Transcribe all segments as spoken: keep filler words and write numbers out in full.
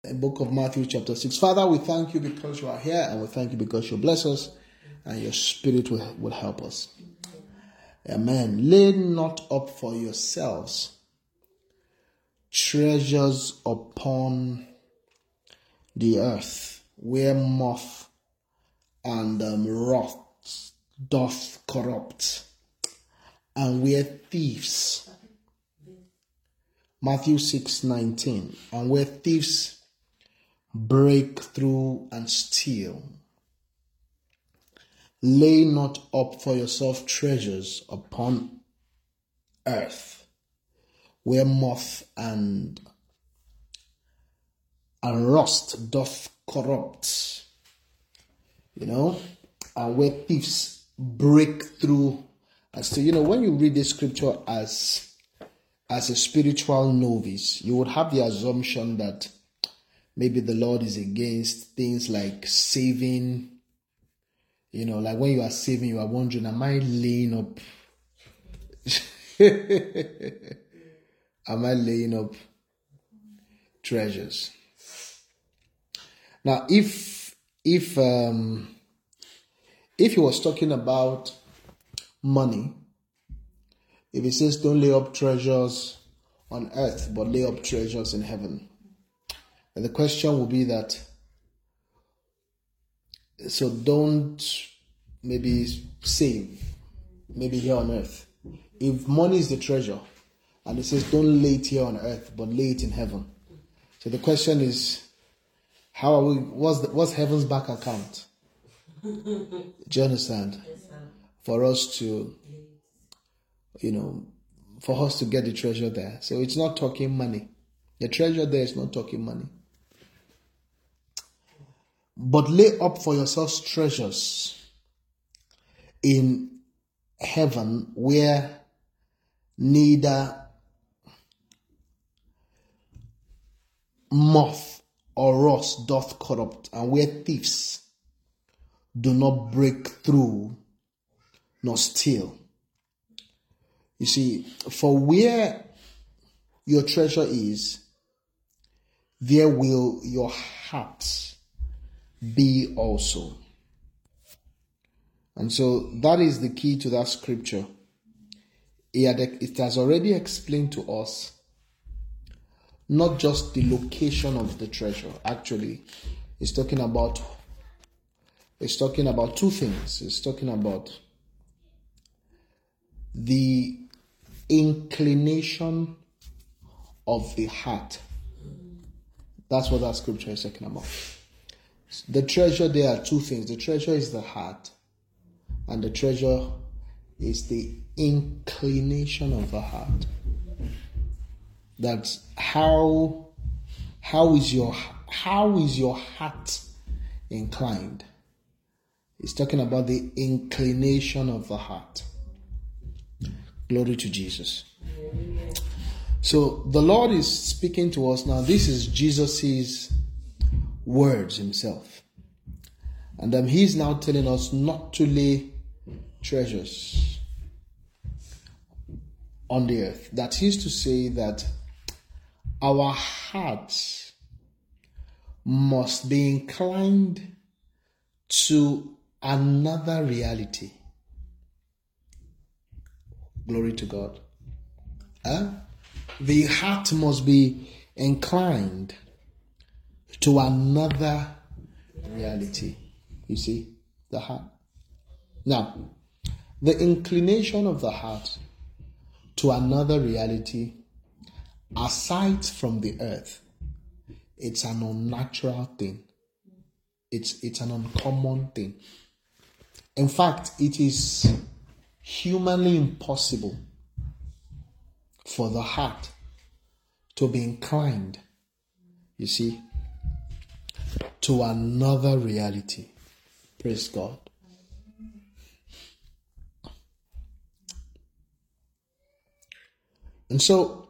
The book of Matthew chapter six. Father, we thank you because you are here, and we thank you because you bless us and your spirit will, will help us. Amen. Lay not up for yourselves treasures upon the earth, where moth and um, rot doth corrupt, and where thieves, Matthew six nineteen, and where thieves break through and steal. Lay not up for yourself treasures upon earth, where moth and and rust doth corrupt, you know, and where thieves break through and steal. You know, when you read this scripture as as a spiritual novice, you would have the assumption that maybe the Lord is against things like saving. You know, like when you are saving, you are wondering, am I laying up? Am I laying up treasures? Now, if if um, if he was talking about money, if he says don't lay up treasures on earth, but lay up treasures in heaven, and the question will be that, so don't maybe save, maybe here on earth. If money is the treasure, and it says don't lay it here on earth, but lay it in heaven. So the question is, how are we, what's, the, what's heaven's bank account? Do you understand? For us to, you know, for us to get the treasure there. So it's not talking money. The treasure there is not talking money. But lay up for yourselves treasures in heaven, where neither moth or rust doth corrupt, and where thieves do not break through nor steal. You see, for where your treasure is, there will your heart be also. And so that is the key to that scripture. It has already explained to us not just the location of the treasure. Actually, it's talking about it's talking about two things. It's talking about the inclination of the heart. That's what that scripture is talking about. The treasure, there are two things. The treasure is the heart, and the treasure is the inclination of the heart. That's how how is your how is your heart inclined? It's talking about the inclination of the heart. Glory to Jesus. So the Lord is speaking to us now. This is Jesus's words himself, and um, he's now telling us not to lay treasures on the earth. That is to say that our hearts must be inclined to another reality. Glory to God. Huh? The heart must be inclined to another reality. You see, the heart. Now, the inclination of the heart to another reality, aside from the earth, it's an unnatural thing. It's, it's an uncommon thing. In fact, it is humanly impossible for the heart to be inclined, you see, to another reality. Praise God. And so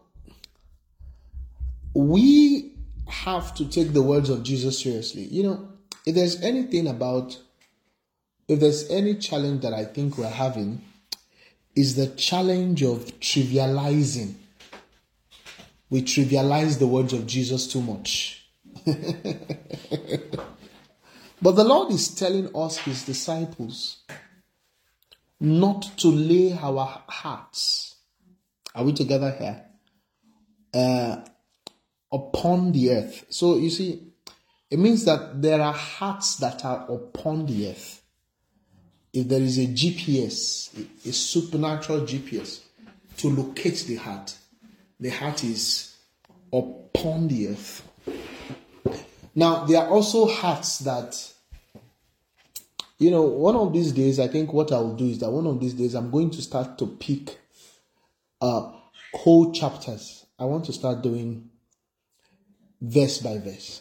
we have to take the words of Jesus seriously. You know, if there's anything about, if there's any challenge that I think we're having, is the challenge of trivializing. We trivialize the words of Jesus too much. But the Lord is telling us, his disciples, not to lay our hearts, are we together here, uh, upon the earth. So you see, it means that there are hearts that are upon the earth. If there is a G P S, a supernatural G P S, to locate the heart, the heart is upon the earth. Now, there are also hearts that, you know, one of these days, I think what I will do is that one of these days, I'm going to start to pick uh, whole chapters. I want to start doing verse by verse.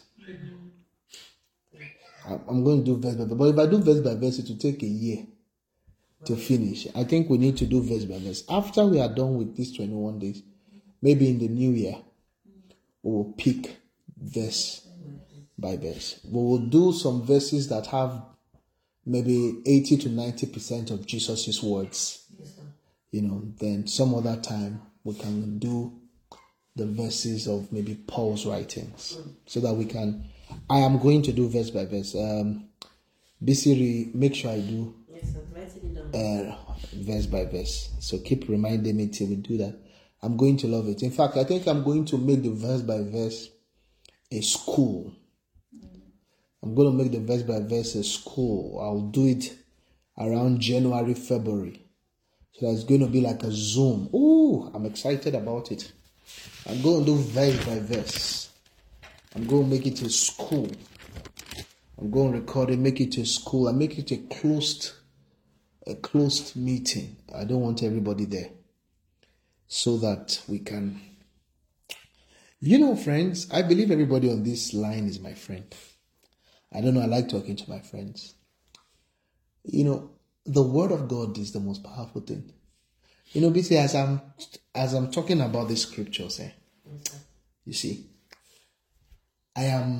I'm going to do verse by verse. But if I do verse by verse, it will take a year to finish. I think we need to do verse by verse. After we are done with these twenty-one days, maybe in the new year, we will pick verse by verse. We will do some verses that have maybe eighty to ninety percent of Jesus' words. You know, then some other time we can do the verses of maybe Paul's writings so that we can. I am going to do verse by verse. Um, B C, make sure I do uh, verse by verse. So keep reminding me till we do that. I'm going to love it. In fact, I think I'm going to make the verse by verse a school. I'm going to make the verse by verse a school. I'll do it around January, February. So it's going to be like a Zoom. Ooh, I'm excited about it. I'm going to do verse by verse. I'm going to make it a school. I'm going to record it, make it a school, and make it a closed, a closed meeting. I don't want everybody there, so that we can. You know, friends, I believe everybody on this line is my friend. I don't know. I like talking to my friends. You know, the Word of God is the most powerful thing. You know, basically, as I'm as I'm talking about the scriptures, eh, you see. I am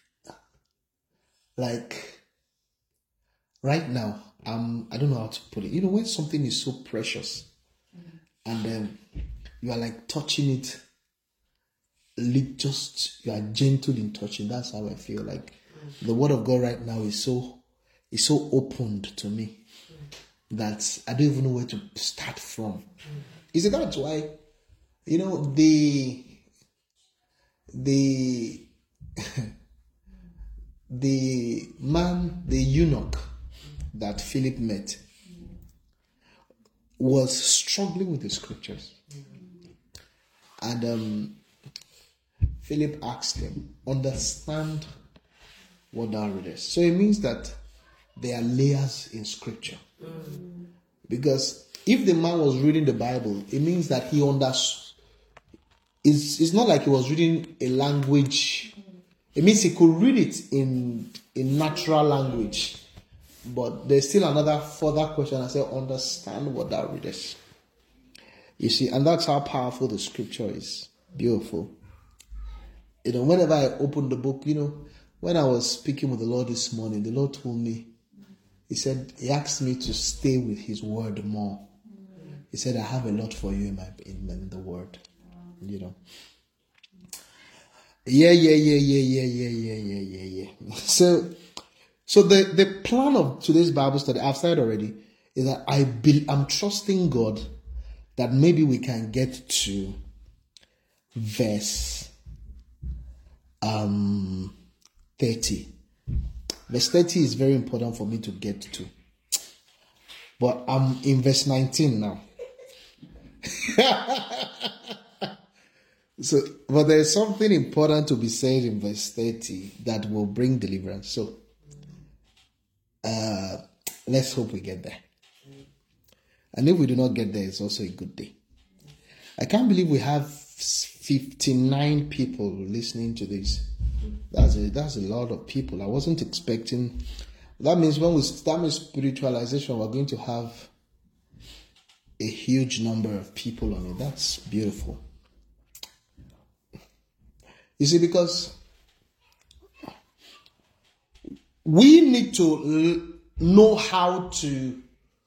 like right now. Um, I don't know how to put it. You know, when something is so precious, mm-hmm. and then um, you are like touching it, just you are gentle in touching. That's how I feel. Like mm-hmm. the Word of God right now is so is so opened to me mm-hmm. that I don't even know where to start from. Mm-hmm. Is it that's why, you know, the the the man, the eunuch that Philip met was struggling with the scriptures. And um, Philip asked him, understand what thou readest. So it means that there are layers in scripture. Because if the man was reading the Bible, it means that he understood. It's, it's not like he was reading a language. It means he could read it in, in natural language. But there's still another further question. I say, understand what thou readest. You see, and that's how powerful the scripture is. Beautiful. You know, whenever I open the book, you know, when I was speaking with the Lord this morning, the Lord told me, he said, he asked me to stay with his word more. He said, I have a lot for you in, my, in, in the word. You know. Yeah, yeah, yeah, yeah, yeah, yeah, yeah, yeah, yeah. So, so the, the plan of today's Bible study, I've said already, is that I be, I'm trusting God that maybe we can get to verse um thirty. Verse thirty is very important for me to get to. But I'm in verse nineteen now. So, but there's something important to be said in verse thirty that will bring deliverance. So, uh, let's hope we get there. And if we do not get there, it's also a good day. I can't believe we have fifty-nine people listening to this. That's a, that's a lot of people. I wasn't expecting. That means when we start with spiritualization, we're going to have a huge number of people on it. That's beautiful. You see, because we need to know how to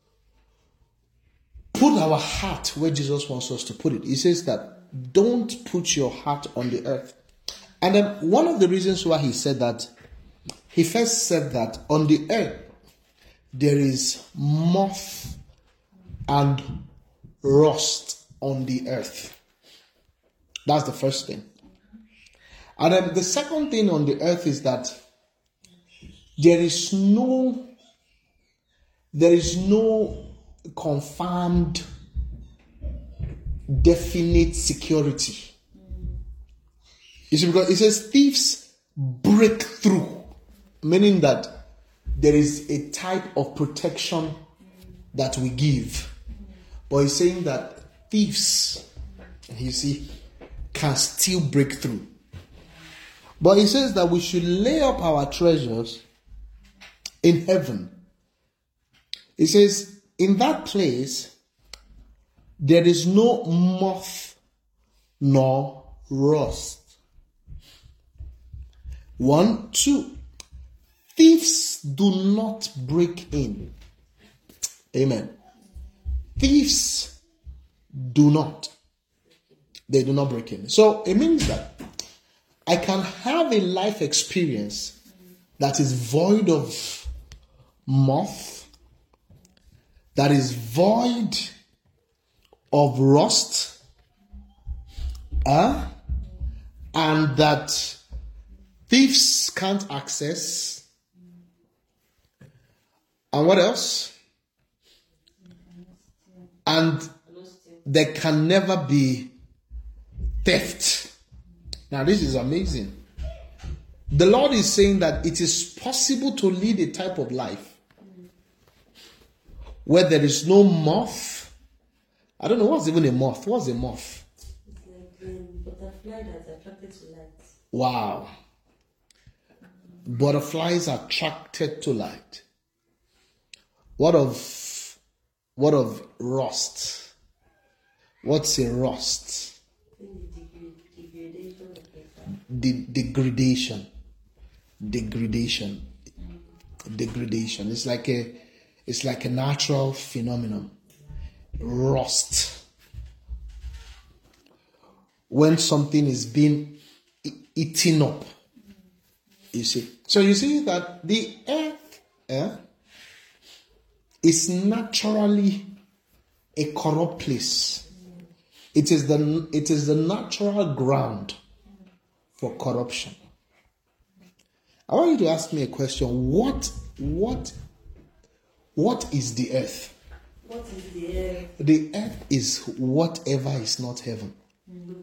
put our heart where Jesus wants us to put it. He says that don't put your heart on the earth. And then one of the reasons why he said that, he first said that on the earth there is moth and rust on the earth. That's the first thing. And then the second thing on the earth is that there is no, there is no confirmed, definite security. You see, because it says thieves break through, meaning that there is a type of protection that we give. But he's saying that thieves, you see, can still break through. But he says that we should lay up our treasures in heaven. He says, in that place, there is no moth nor rust. One, two. Thieves do not break in. Amen. Thieves do not. They do not break in. So it means that I can have a life experience that is void of moth, that is void of rust, uh, and that thieves can't access. And what else? And there can never be theft. Now this is amazing. The Lord is saying that it is possible to lead a type of life where there is no moth. I don't know, what's even a moth? What's a moth? It's like a butterfly that's attracted to light. Wow. Butterflies are attracted to light. What of what of rust? What's a rust? De- degradation. Degradation. Degradation. It's like a it's like a natural phenomenon. Rust. When something is being e- eaten up. You see. So you see that the earth eh, is naturally a corrupt place. It is the it is the natural ground for corruption. I want you to ask me a question. What what what is the earth? What is the earth? The earth is whatever is not heaven. Mm-hmm.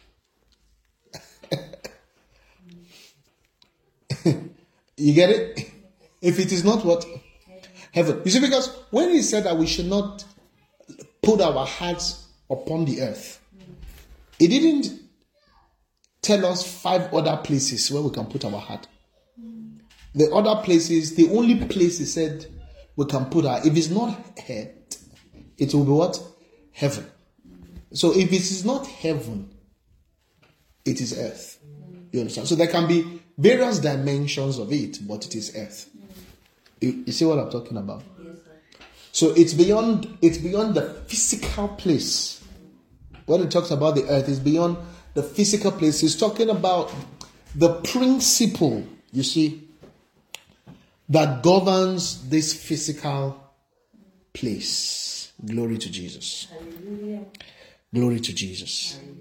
You get it? If it is not what? Heaven. You see, because when he said that we should not put our hearts upon the earth, he didn't tell us five other places where we can put our heart. The other places, the only place he said we can put our, if it's not head, it will be what? Heaven. So if it is not heaven, it is earth. You understand? So there can be various dimensions of it, but it is earth. You, you see what I'm talking about? Yes, sir. So it's beyond it's beyond the physical place. When it talks about the earth, it's beyond the physical place. It's talking about the principle, you see, that governs this physical place. Glory to Jesus. Hallelujah. Glory to Jesus. Hallelujah.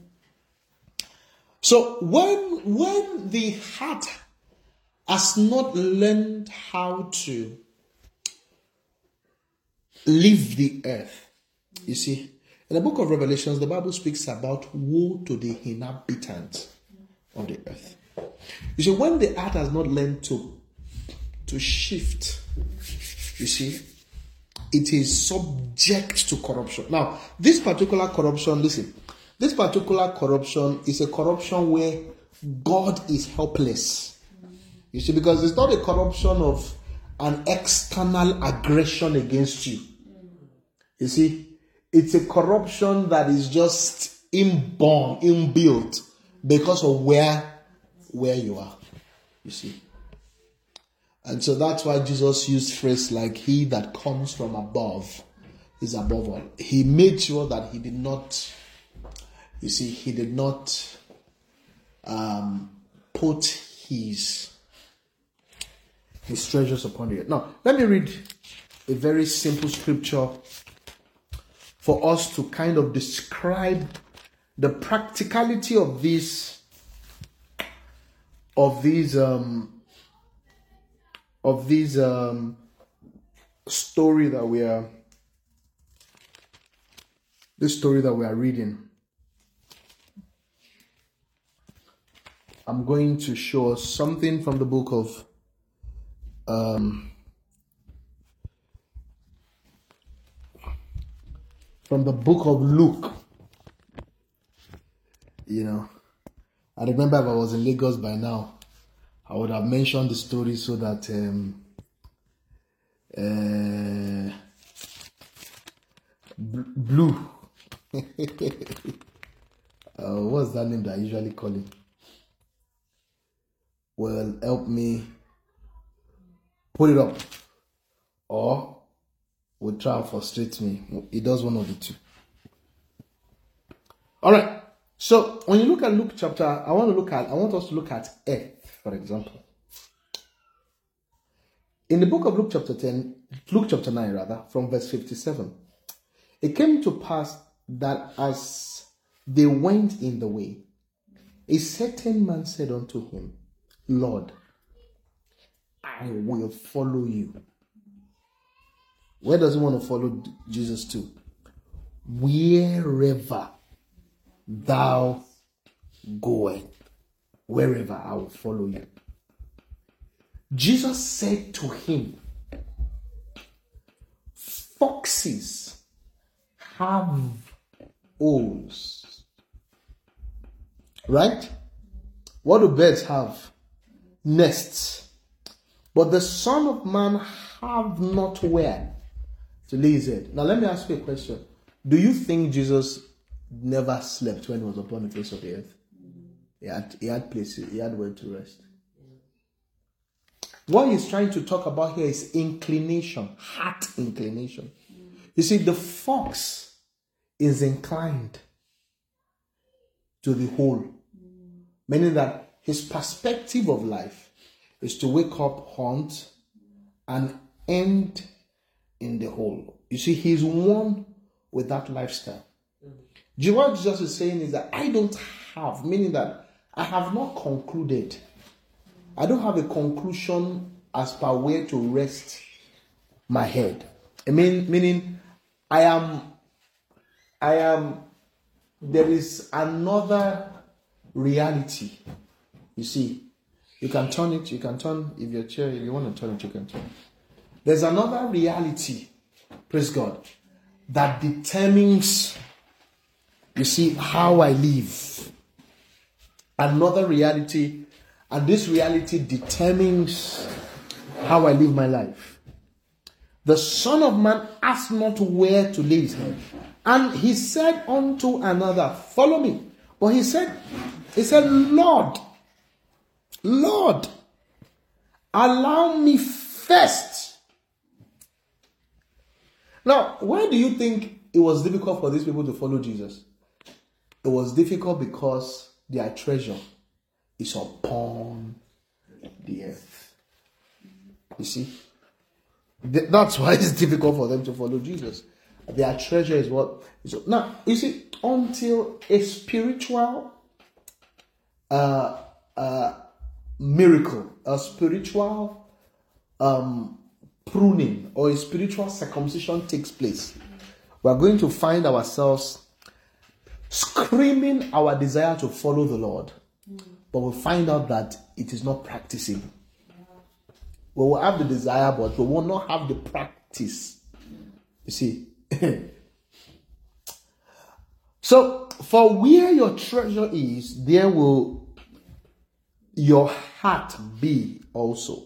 So when when the heart has not learned how to leave the earth, you see, in the book of Revelations, the Bible speaks about woe to the inhabitants of the earth. You see, when the heart has not learned to to shift, you see, it is subject to corruption. Now, this particular corruption, listen, this particular corruption is a corruption where God is helpless. You see, because it's not a corruption of an external aggression against you. You see, it's a corruption that is just inborn, inbuilt, because of where, where you are. You see. And so that's why Jesus used phrase like, he that comes from above is above all. He made sure that he did not, you see, he did not um, put his his treasures upon the earth. Now, let me read a very simple scripture for us to kind of describe the practicality of this of these um of these um story that we are this story that we are reading. I'm going to show us something from the book of um from the book of Luke. You know, I remember if I was in Lagos by now, I would have mentioned the story so that um, uh, Blue, uh, what's that name that I usually call him? Well, help me put it up, or will try and frustrate me. He does one of the two. All right. So when you look at Luke chapter, I want to look at, I want us to look at earth, for example. In the book of Luke chapter ten, Luke chapter nine rather, from verse fifty-seven, it came to pass that as they went in the way, a certain man said unto him, Lord, I will follow you. Where does he want to follow Jesus to? Wherever thou goest, wherever I will follow you. Jesus said to him, foxes have holes. Right? What do birds have? Nests. But the Son of Man have not where to lay his head. Now let me ask you a question. Do you think Jesus never slept when he was upon the face of the earth? He had, he had places, he had where to rest. What he's trying to talk about here is inclination, heart inclination. You see, the fox is inclined to the hole, meaning that his perspective of life is to wake up, hunt, and end in the hole. You see, he's one with that lifestyle. What Jesus is saying is that I don't have, meaning that I have not concluded. I don't have a conclusion as per where to rest my head. I mean, meaning I am, I am, there is another reality. You see, you can turn it, you can turn, if your chair, if you want to turn it, you can turn. There's another reality, praise God, that determines, you see, how I live. Another reality, and this reality determines how I live my life. The Son of Man asked not where to lay his head. And he said unto another, follow me. But he said, he said, Lord, Lord, allow me first. Now, why do you think it was difficult for these people to follow Jesus? It was difficult because their treasure is upon the earth. You see? That's why it's difficult for them to follow Jesus. Their treasure is what is. Now, you see, until a spiritual uh, uh, miracle, a spiritual um, pruning, or a spiritual circumcision takes place, we are going to find ourselves screaming our desire to follow the Lord, but we'll find out that it is not practicing. We will have the desire, but we will not have the practice. You see. So, for where your treasure is, there will your heart be also.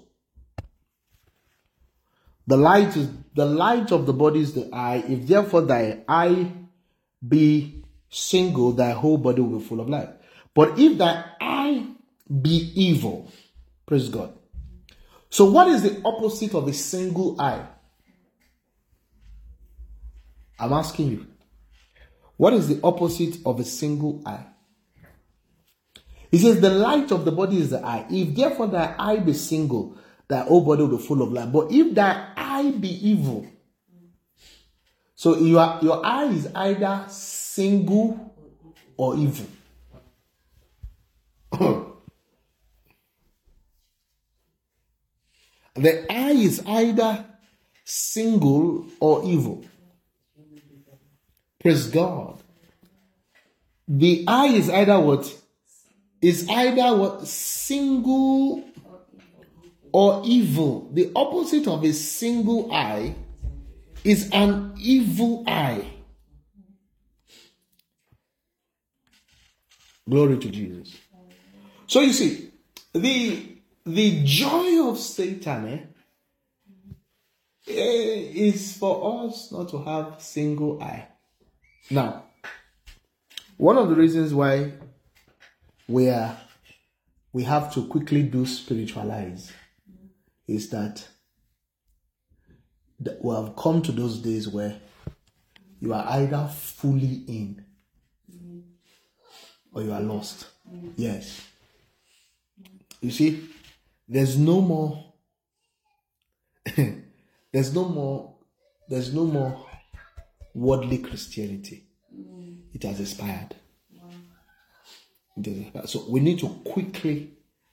The light is the light of the body is the eye. If therefore thy eye be single, thy whole body will be full of light. But if thy eye be evil, praise God. So what is the opposite of a single eye? I'm asking you. What is the opposite of a single eye? He says the light of the body is the eye. If therefore thy eye be single, thy whole body will be full of light. But if thy eye be evil, so your, your eye is either single or evil. The eye is either single or evil. Praise God. The eye is either what? Is either what? Single or evil. The opposite of a single eye is an evil eye. Glory to Jesus. So you see, the the joy of Satan eh, is for us not to have single eye. Now, one of the reasons why we are we have to quickly do spiritualize is that we have come to those days where you are either fully in or you are lost. Yes. You see, there's no more there's no more there's no more worldly Christianity. It has expired. It has expired. So we need to quickly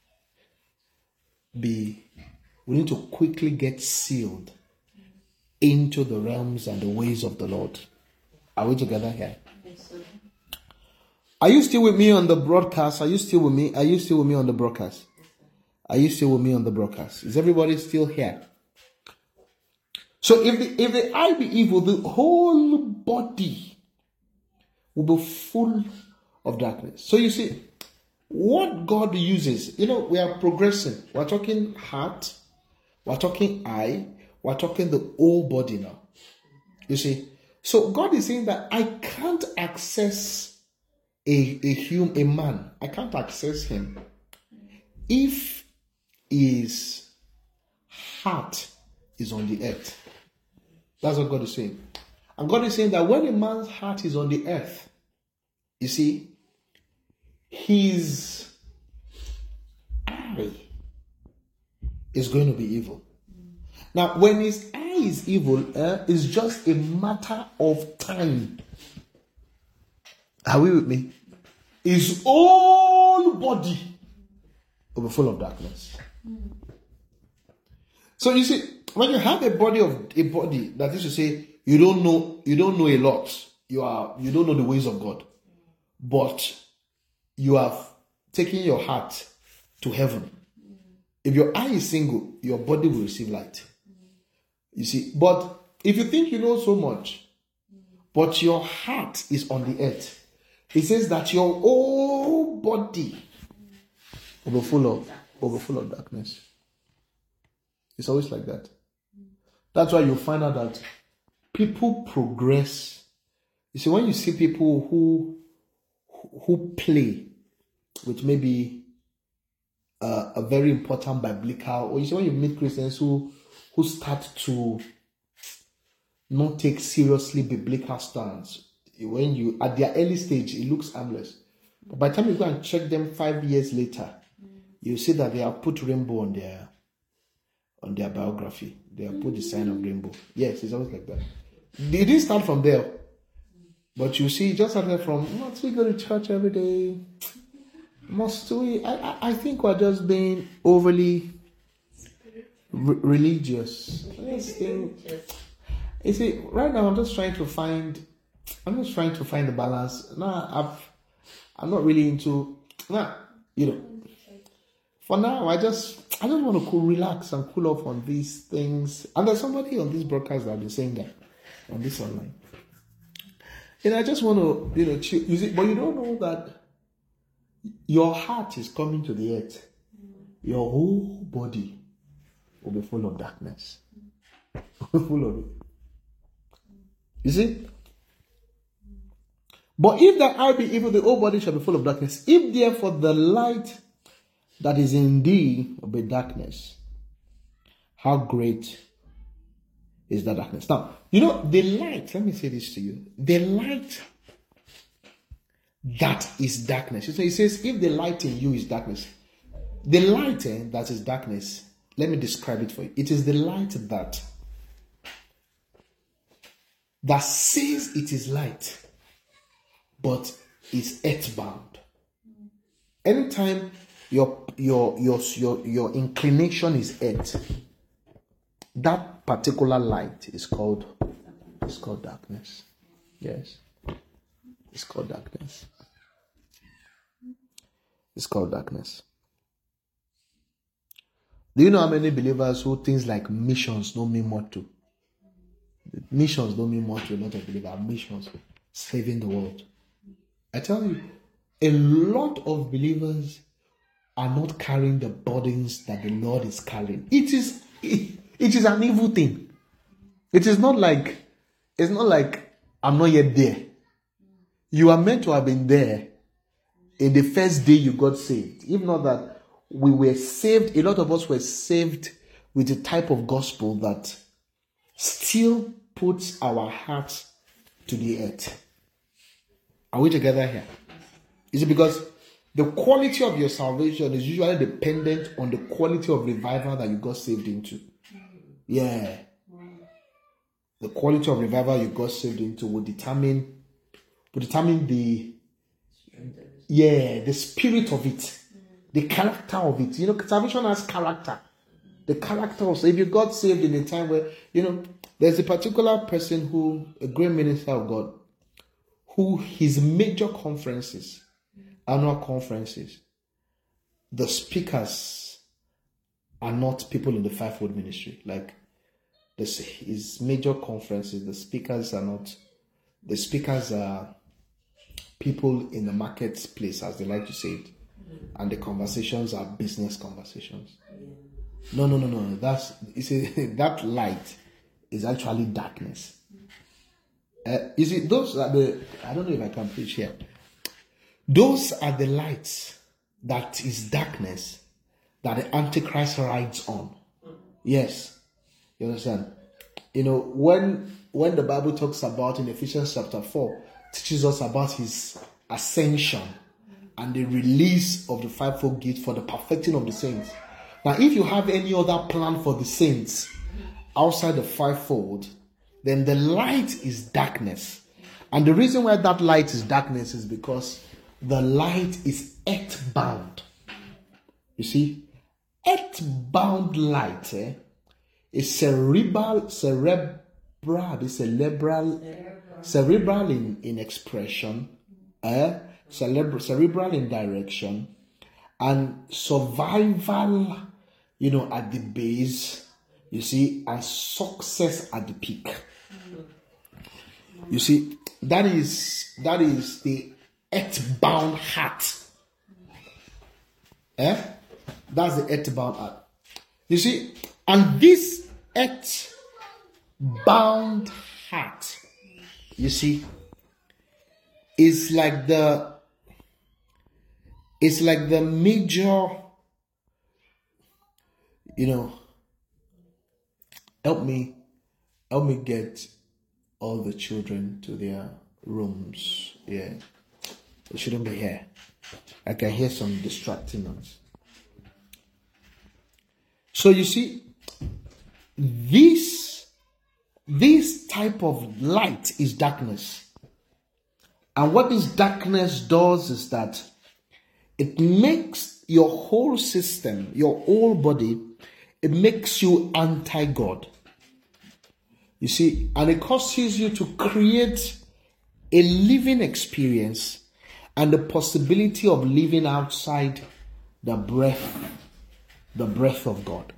be we need to quickly get sealed into the realms and the ways of the Lord. Are we together here? Yes, are you still with me on the broadcast? Are you still with me? Are you still with me on the broadcast? Are you still with me on the broadcast? Is everybody still here? So if the if the eye be evil, the whole body will be full of darkness. So you see, what God uses, you know, we are progressing. We're talking heart, we're talking eye, we're talking the whole body now. You see, so God is saying that I can't access a a human, a man. I can't access him if his heart is on the earth. That's what God is saying. And God is saying that when a man's heart is on the earth, you see, his eye is going to be evil. Now, when his eye is evil, uh, it's just a matter of time. Are we with me? His whole body will be full of darkness. So you see, when you have a body of a body that is to say you don't know you don't know a lot, you are you don't know the ways of God, but you have taken your heart to heaven. If your eye is single, your body will receive light. You see, but if you think you know so much, but your heart is on the earth, it says that your whole body will be full of will be full of darkness. It's always like that. That's why you find out that people progress. You see, when you see people who who play with maybe uh, a very important biblical, or you see when you meet Christians who who start to not take seriously biblical stance, when you at their early stage it looks harmless, but by the time you go and check them five years later, you see that they have put rainbow on their on their biography. They have put the sign of rainbow. Yes, it's always like that. They didn't start from there, but you see, it just started from, must we go to church every day? Must we? I, I, I think we're just being overly re- religious. This thing, you see, right now I'm just trying to find, I'm just trying to find the balance. Now I've, I'm not really into, nah, you know. For now, I just I just want to cool, relax and cool off on these things. And there's somebody on this broadcast that will be saying that on this online. And I just want to, you know, chill. You see, but you don't know that your heart is coming to the earth. Your whole body will be full of darkness. Full of it. You see? But if the eye be evil, the whole body shall be full of darkness. If therefore the light that is in thee will be darkness, how great is that darkness? Now, you know, the light, let me say this to you. The light that is darkness. So he says, if the light in you is darkness, the light eh, that is darkness, let me describe it for you. It is the light that that says it is light, but is earthbound. Anytime your your your your your inclination is earth, that particular light is called it's called darkness. Yes, it's called darkness. It's called darkness. Do you know how many believers who things like missions don't mean more to? Missions don't mean more to a lot of believers. Missions, saving the world. I tell you, a lot of believers are not carrying the burdens that the Lord is carrying. It is it, it is an evil thing. It is not like it's not like I'm not yet there. You are meant to have been there in the first day you got saved. If not that, we were saved. A lot of us were saved with a type of gospel that still puts our hearts to the earth. Are we together here? Is it because the quality of your salvation is usually dependent on the quality of revival that you got saved into? Yeah. The quality of revival you got saved into will determine, will determine the, yeah, the spirit of it, the character of it. You know, salvation has character. The character also. If you got saved in a time where, you know, there's a particular person who, a great minister of God, who his major conferences, annual conferences, the speakers are not people in the fivefold ministry. Like this, his major conferences, the speakers are not, the speakers are people in the marketplace, as they like to say it. And the conversations are business conversations. No, no, no, no. That's you see, that light is actually darkness. Uh, you see, those are the, I don't know if I can preach here. Those are the lights that is darkness that the Antichrist rides on. Yes. You understand? You know, when when the Bible talks about in Ephesians chapter four, teaches us about his ascension and the release of the fivefold gift for the perfecting of the saints. Now, if you have any other plan for the saints outside the fivefold, then the light is darkness. And the reason why that light is darkness is because the light is earthbound. You see, earthbound light eh, is cerebral, cerebral, is cerebral, cerebral in, in expression, eh, cerebral, cerebral in direction, and survival, you know, at the base, you see, and success at the peak. You see, that is that is the earthbound heart. Eh? That's the earthbound heart. You see, and this earthbound heart, you see, is like the it's like the major, you know, help me, help me get all the children to their rooms. Yeah. They shouldn't be here. I can hear some distracting noise. So you see, this, this type of light is darkness. And what this darkness does is that it makes your whole system, your whole body, it makes you anti-God. You see, and it causes you to create a living experience and the possibility of living outside the breath, the breath of God.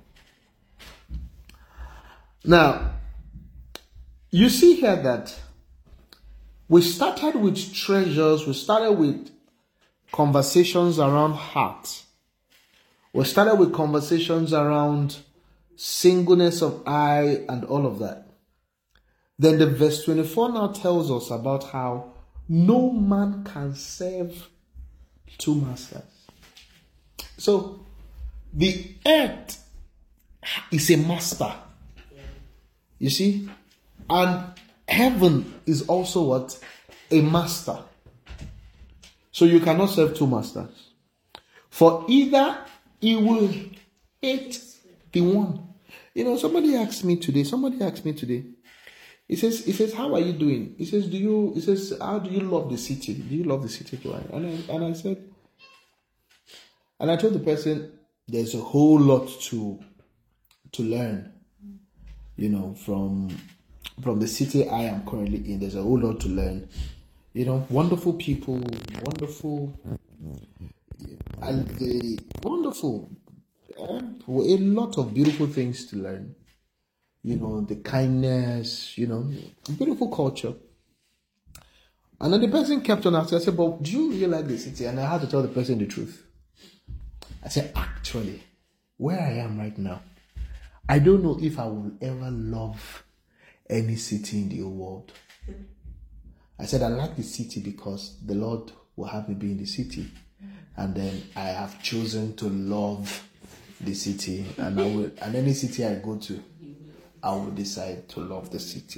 Now, you see here that we started with treasures, we started with conversations around heart. We started with conversations around singleness of eye and all of that. Then the verse twenty-four now tells us about how no man can serve two masters. So the earth is a master. You see? And heaven is also what? A master. So you cannot serve two masters. For either he will hate the one. You know, somebody asked me today, somebody asked me today, he says, he says, how are you doing? He says, do you, he says, how do you love the city? Do you love the city? And I, and I said, and I told the person, there's a whole lot to, to learn, you know, from, from the city I am currently in. There's a whole lot to learn. You know, wonderful people, wonderful, and the wonderful, uh, a lot of beautiful things to learn. You know, the kindness, you know, beautiful culture. And then the person kept on asking, I said, but do you really like the city? And I had to tell the person the truth. I said, actually, where I am right now, I don't know if I will ever love any city in the whole world. I said, I like the city because the Lord will have me be in the city. And then I have chosen to love the city. And I will, and any city I go to, I will decide to love the city.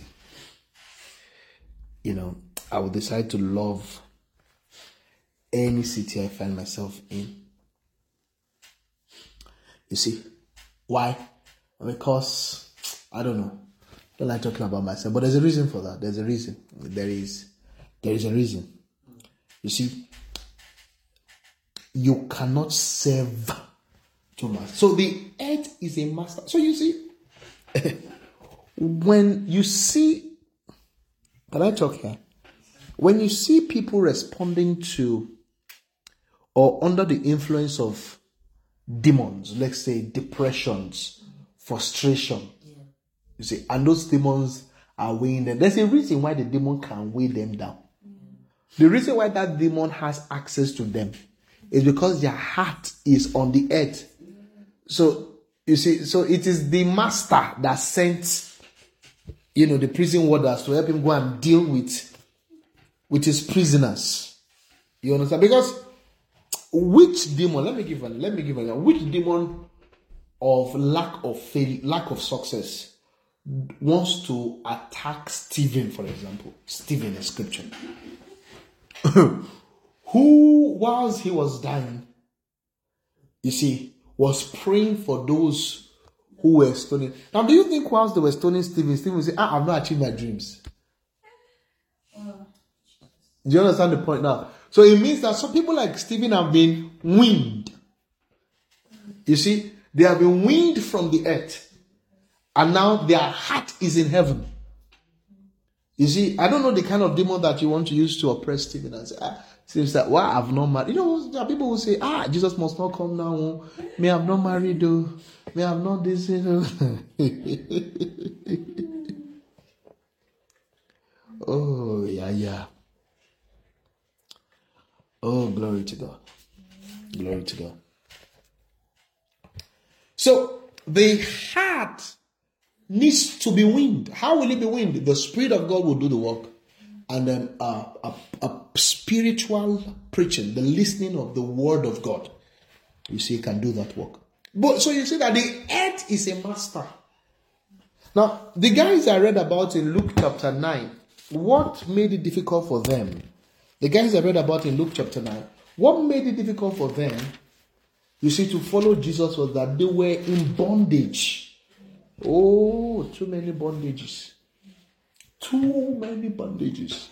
You know, I will decide to love any city I find myself in. You see, why? Because, I don't know. I don't like talking about myself, but there's a reason for that. There's a reason. There is, there is a reason. You see, you cannot serve two masters. So the earth is a master. So you see, when you see, can I talk here? When you see people responding to or under the influence of demons, let's say depressions, frustration, yeah. You see, and those demons are weighing them. There's a reason why the demon can weigh them down. Yeah. The reason why that demon has access to them is because their heart is on the earth. Yeah. So, you see, so it is the master that sent, you know, the prison warders to help him go and deal with, with his prisoners. You understand? Because which demon, let me give an, let me give an, which demon of lack of faith, lack of success wants to attack Stephen, for example? Stephen in scripture. Who, whilst he was dying, you see, was praying for those who were stoning. Now, do you think whilst they were stoning Stephen, Stephen would say, ah, I've not achieved my dreams? Do you understand the point now? So it means that some people like Stephen have been weaned. You see, they have been weaned from the earth. And now their heart is in heaven. You see, I don't know the kind of demon that you want to use to oppress Stephen and say, ah, seems that, why well, I've not married. You know, there are people who say, ah, Jesus must not come now. Me, I've not married, though. Me, I've not this, you know. Oh, yeah, yeah. Oh, glory to God. Glory to God. So, the heart needs to be weaned. How will it be weaned? The Spirit of God will do the work. And then uh, a, a spiritual preaching, the listening of the Word of God, you see, can do that work. But so you see that the earth is a master. Now, the guys I read about in Luke chapter nine, what made it difficult for them? The guys I read about in Luke chapter nine, what made it difficult for them, you see, to follow Jesus was that they were in bondage. Oh, too many bondages. Too many bondages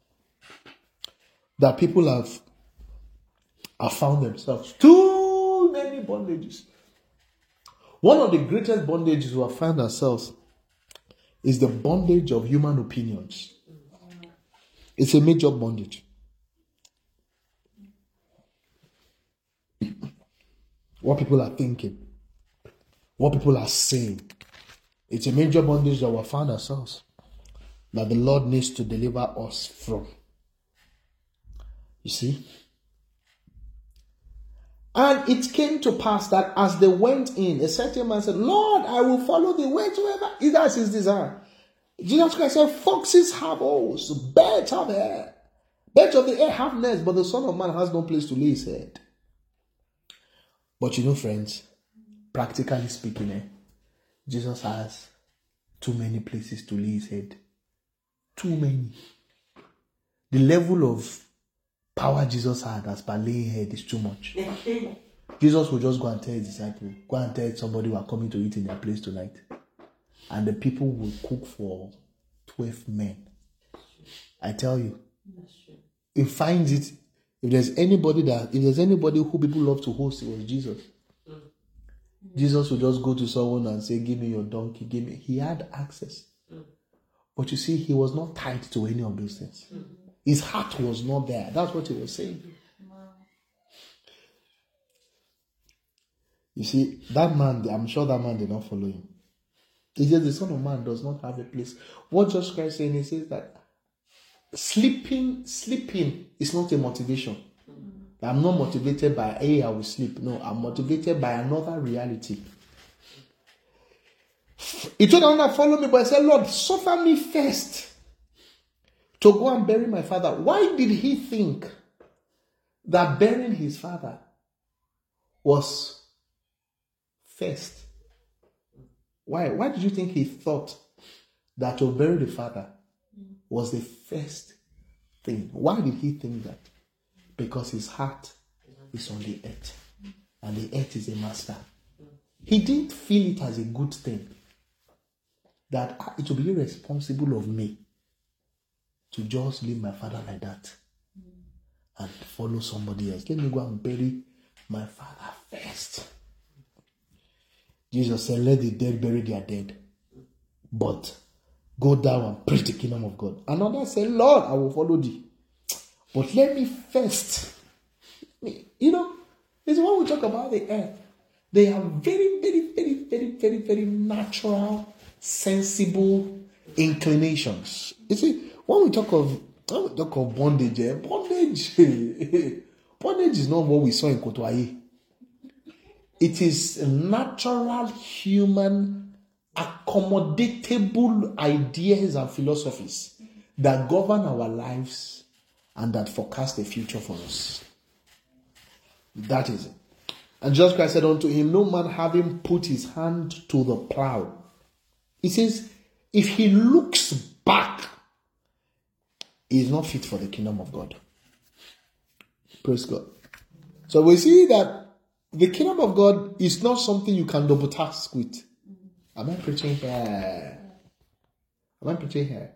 that people have, have found themselves. Too many bondages. One of the greatest bondages we have found ourselves is the bondage of human opinions. It's a major bondage. What people are thinking, what people are saying. It's a major bondage that we have found ourselves, that the Lord needs to deliver us from. You see? And it came to pass that as they went in, a certain man said, Lord, I will follow thee wheresoever. That's his desire. Jesus Christ said, foxes have holes, birds have hair. Birds of the air have nests, but the Son of Man has no place to lay his head. But you know, friends, practically speaking, eh, Jesus has too many places to lay his head. Too many. The level of power Jesus had as per laying head is too much. Jesus will just go and tell his disciples, go and tell somebody who are coming to eat in their place tonight. And the people will cook for twelve men. I tell you. He finds it. If there's anybody that, if there's anybody who people love to host, it was Jesus. Mm. Jesus would just go to someone and say, give me your donkey, give me. He had access. Mm. But you see, he was not tied to any of those things. Mm. His heart was not there. That's what he was saying. Wow. You see, that man, I'm sure that man did not follow him. He says the Son of Man does not have a place. What Jesus Christ saying, he says that Sleeping, sleeping is not a motivation. Mm-hmm. I'm not motivated by, hey, I will sleep. No, I'm motivated by another reality. He told another, follow me, but I said, Lord, suffer me first to go and bury my father. Why did he think that burying his father was first? Why? Why did you think he thought that to bury the father was the first thing? Why did he think that? Because his heart is on the earth. And the earth is a master. He didn't feel it as a good thing. That it would be irresponsible of me to just leave my father like that and follow somebody else. Let me go and bury my father first. Jesus said, let the dead bury their dead. But go down and preach the kingdom of God. Another said, Lord, I will follow thee. But let me first. You know, this is when we talk about the earth. They have very, very, very, very, very, very natural, sensible inclinations. You see, when we talk of when we talk of bondage, eh, bondage, bondage is not what we saw in Kotoaye. It is natural human accommodatable ideas and philosophies that govern our lives and that forecast the future for us. That is it. And Jesus Christ said unto him, no man having put his hand to the plow. He says, if he looks back, he is not fit for the kingdom of God. Praise God. So we see that the kingdom of God is not something you can double task with. Am I preaching here? Am I preaching here?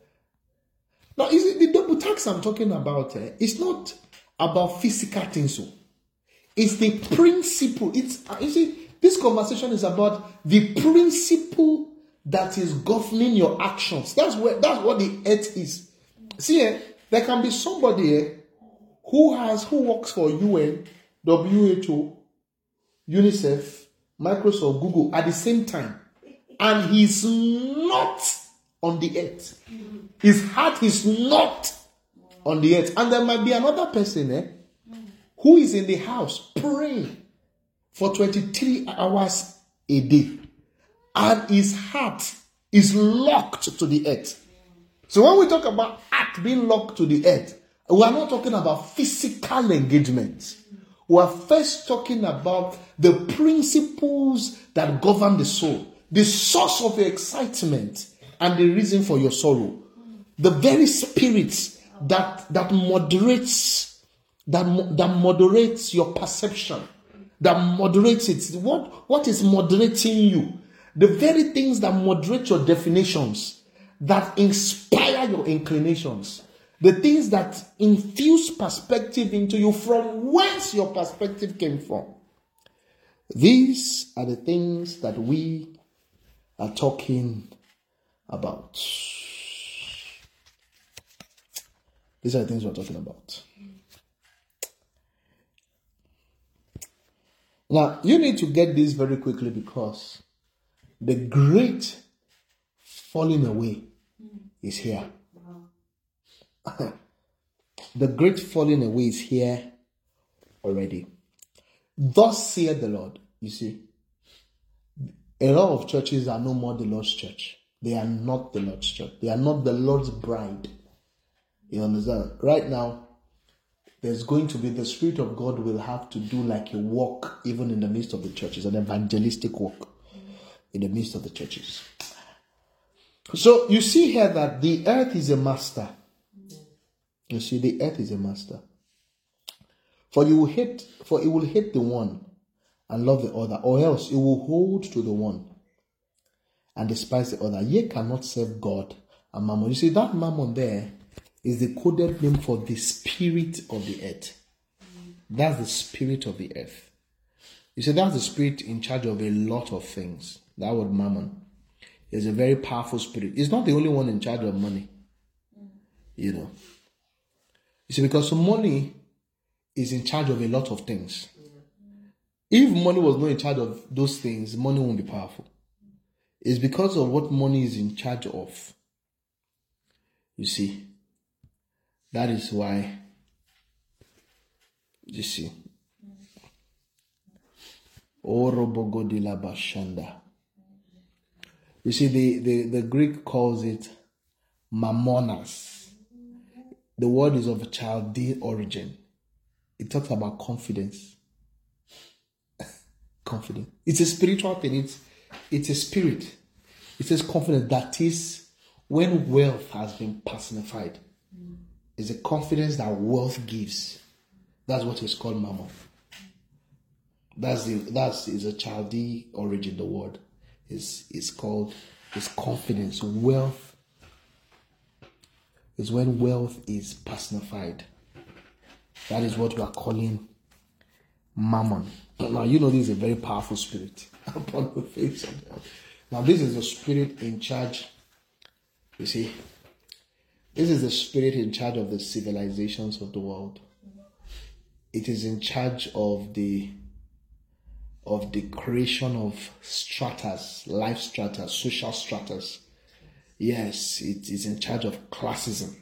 Now, is it the double tax I'm talking about? Eh? It's not about physical things. So. It's the principle. It's you see, this conversation is about the principle that is governing your actions. That's where that's what the earth is. See, eh, there can be somebody eh, who has who works for U N, W H O, UNICEF, Microsoft, Google at the same time. And he's not on the earth. His heart is not on the earth. And there might be another person eh, who is in the house praying for twenty-three hours a day. And his heart is locked to the earth. So when we talk about heart being locked to the earth, we are not talking about physical engagement. We are first talking about the principles that govern the soul. The source of your excitement and the reason for your sorrow. The very spirit that, that moderates, that, that moderates your perception, that moderates it. What, what is moderating you? The very things that moderate your definitions, that inspire your inclinations. The things that infuse perspective into you from whence your perspective came from. These are the things that we are talking about. These are the things we're talking about. Now, you need to get this very quickly because the great falling away is here. The great falling away is here already. Thus saith the Lord. You see, a lot of churches are no more the Lord's church. They are not the Lord's church. They are not the Lord's bride. You understand? Right now, there's going to be the Spirit of God will have to do like a walk even in the midst of the churches, an evangelistic walk in the midst of the churches. So you see here that the earth is a master. You see, the earth is a master. For you will hate, for it will hate the one and love the other, or else it will hold to the one and despise the other. Ye cannot serve God and mammon. You see, that mammon there is the coded name for the spirit of the earth. That's the spirit of the earth. You see, that's the spirit in charge of a lot of things. That word mammon is a very powerful spirit. It's not the only one in charge of money. You know. You see, because money is in charge of a lot of things. If money was not in charge of those things, money won't be powerful. It's because of what money is in charge of. You see, that is why, you see, Orobogodila Bashanda. You see, the, the, the Greek calls it mammonas. The word is of a Chaldean origin. It talks about confidence. Confidence. It's a spiritual thing. It's, it's a spirit. It says confidence. That is when wealth has been personified. It's a confidence that wealth gives. That's what is called mammon. That's the that's is a Chaldean origin. The word is is called is confidence. Wealth is when wealth is personified. That is what we are calling mammon. Now you know this is a very powerful spirit upon the face of the earth. Now this is the spirit in charge. You see, this is the spirit in charge of the civilizations of the world. It is in charge of the of the creation of stratas, life stratas, social stratas. Yes, it is in charge of classism.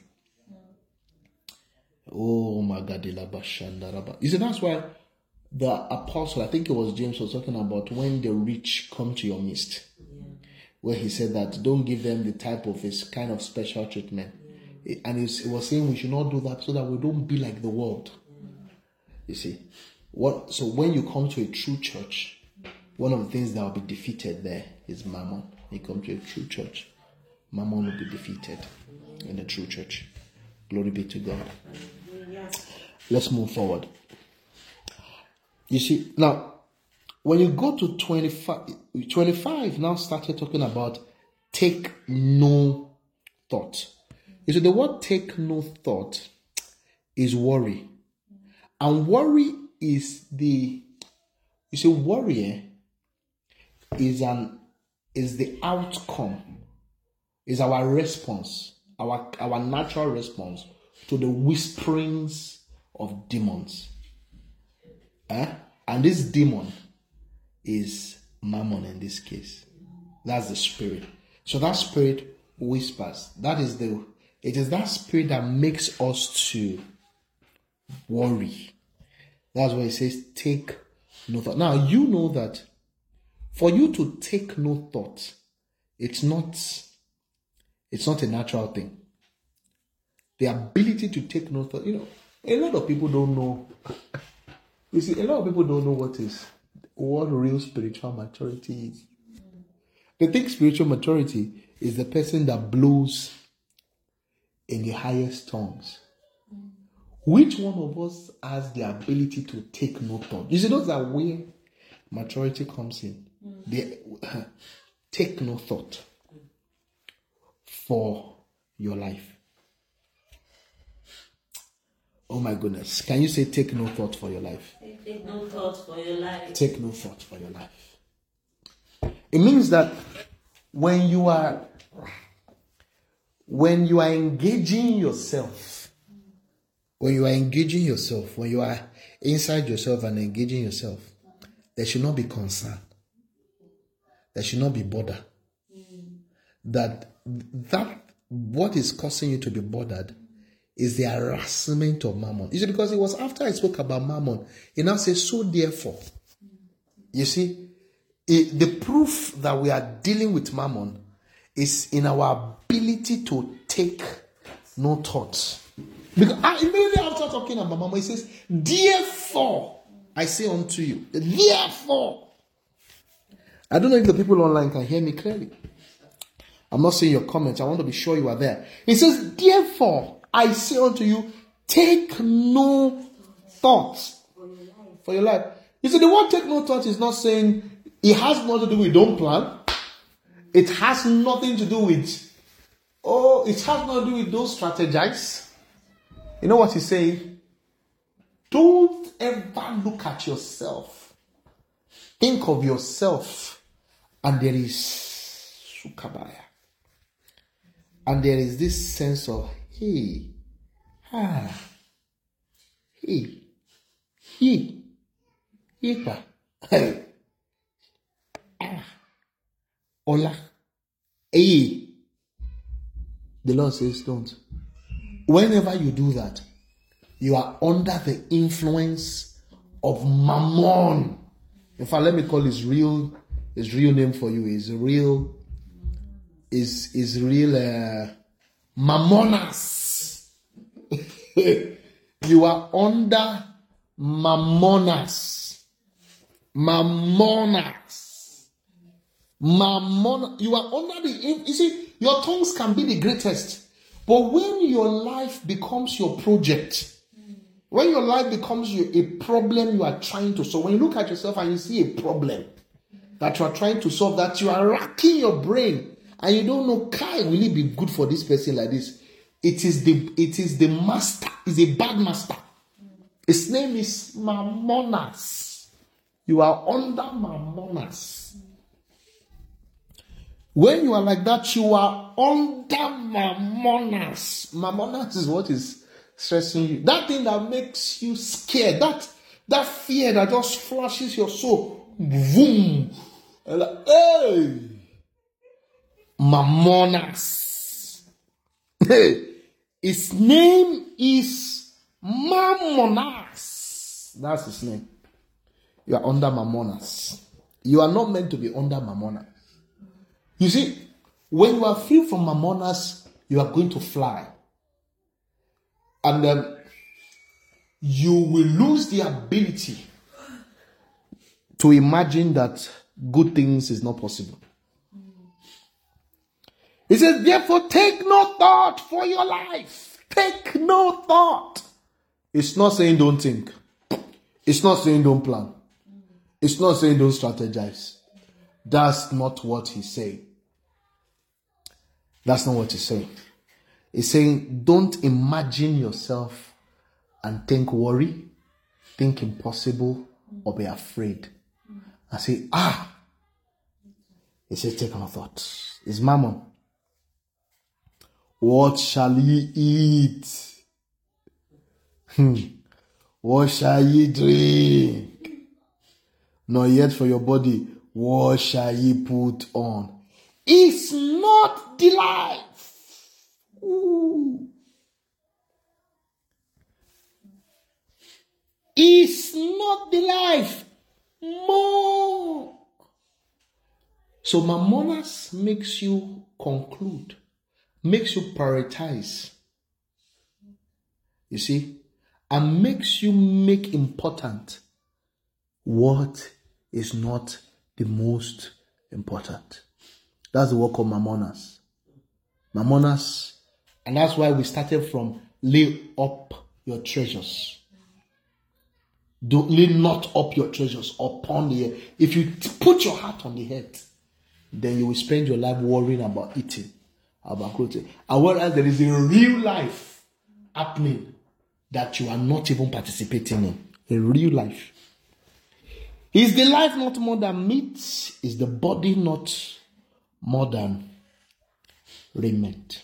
Oh my God, you see, that's why the apostle, I think it was James, was talking about when the rich come to your midst, yeah. Where he said that don't give them the type of this kind of special treatment, yeah. And it was saying we should not do that so that we don't be like the world. Yeah. You see, what? So when you come to a true church, one of the things that will be defeated there is mammon. You come to a true church, mammon will be defeated in the true church. Glory be to God. Let's move forward. You see, now, when you go to twenty-five, twenty-five now started talking about take no thought. You see, the word take no thought is worry. And worry is the, you see, worry is an, is the outcome, is our response, our, our natural response to the whisperings of demons. Eh? And this demon is mammon in this case. That's the spirit. So that spirit whispers. That is the, it is that spirit that makes us to worry. That's why it says take no thought. Now you know that for you to take no thought, it's not, it's not a natural thing. The ability to take no thought, you know, a lot of people don't know. You see, a lot of people don't know what is, what real spiritual maturity is. They think spiritual maturity is the person that blows in the highest tongues. Which one of us has the ability to take no thought? You see, those are where maturity comes in. They uh, take no thought for your life. Oh my goodness. Can you say take no thought for your life? Take no thought for your life. Take no thought for your life. It means that when you are when you are engaging yourself, when you are engaging yourself, when you are inside yourself and engaging yourself, there should not be concern. There should not be bother. That that what is causing you to be bothered is the harassment of mammon. You see, because it was after I spoke about mammon, it now says, so therefore. You see, it, the proof that we are dealing with mammon is in our ability to take no thoughts. Because I, immediately after talking about mammon, it says, therefore, I say unto you, therefore. I don't know if the people online can hear me clearly. I'm not seeing your comments. I want to be sure you are there. It says, therefore, I say unto you, take no thoughts for your life. You see, the word take no thought is not saying it has nothing to do with don't plan. It has nothing to do with, oh, it has nothing to do with don't strategize. You know what he's saying? Don't ever look at yourself. Think of yourself, and there is sukabaya. And there is this sense of, hey, ah, hey, hey, hey, hey, ah, hola, hey. The Lord says, don't. Whenever you do that, you are under the influence of Mammon. In fact, let me call his real, his real name for you. His real, is is real uh, Mammonas. You are under Mammonas. Mammonas. Mammon. You are under the. You see, your tongues can be the greatest, but when your life becomes your project, when your life becomes you, a problem you are trying to solve, when you look at yourself and you see a problem that you are trying to solve, that you are racking your brain, and you don't know, Kai, will it be good for this person like this? It is the it is the master, is a bad master. His name is Mammonas. You are under Mammonas. When you are like that, you are under Mammonas. Mammonas is what is stressing you. That thing that makes you scared. That, that fear that just flashes your soul. Boom. Like, hey. Mammonas. His name is Mammonas. That's his name. You are under Mammonas. You are not meant to be under Mammonas. You see, when you are free from Mammonas, you are going to fly. And um, you will lose the ability to imagine that good things is not possible. He says, therefore, take no thought for your life. Take no thought. It's not saying don't think. It's not saying don't plan. It's not saying don't strategize. That's not what he's saying. That's not what he's saying. He's saying, don't imagine yourself and think worry, think impossible, or be afraid. And say, ah. He says, take no thought. It's Mammon. What shall ye eat? Hmm. What shall ye drink? Nor yet for your body, what shall ye put on? Is not the life. Ooh. Is not the life more? So Mammonas makes you conclude, makes you prioritize, you see, and makes you make important what is not the most important. That's the work of Mammonas. Mammonas, and that's why we started from lay up your treasures. Don't lay not up your treasures upon the earth. If you put your heart on the earth, then you will spend your life worrying about eating, about clothing. And whereas there is a real life happening that you are not even participating in. A real life. Is the life not more than meat? Is the body not more than raiment?